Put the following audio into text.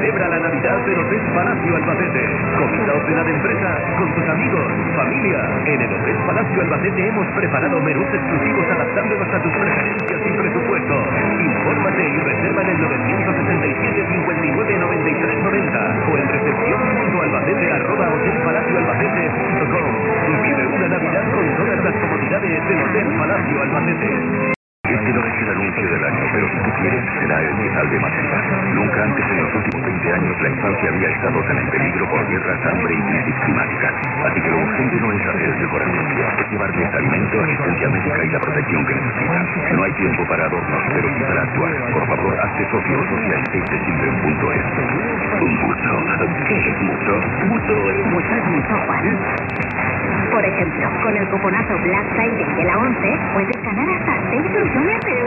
Celebra la Navidad en Hotel Palacio Albacete. Comida o cena de empresa con tus amigos, familia. En el Hotel Palacio Albacete hemos preparado menús exclusivos adaptándonos a tus preferencias y presupuesto. Infórmate y reserva en el 967 59 93 90 o en recepción.albacete@hotelpalacioalbacete.com. Vive una Navidad con todas las comodidades del Hotel Palacio Albacete. Este no es el anuncio del año, pero si tú quieres, será el que salve más en paz. Nunca antes en los últimos 20 años la infancia había estado tan en peligro por guerras, hambre y crisis climáticas. Así que lo urgente no es hacer el corazón, es llevarles alimento, asistencia médica y la protección que necesitan. No hay tiempo para adornos, pero sí para actuar. Por favor, hazte socio o socia en SaveTheChildren.es. Un mutuo. ¿Qué es mutuo? Mutuo es mucho, Juan. Por ejemplo, con el cuponazo Black Friday de la 11 puedes ganar hasta 6 millones de euros.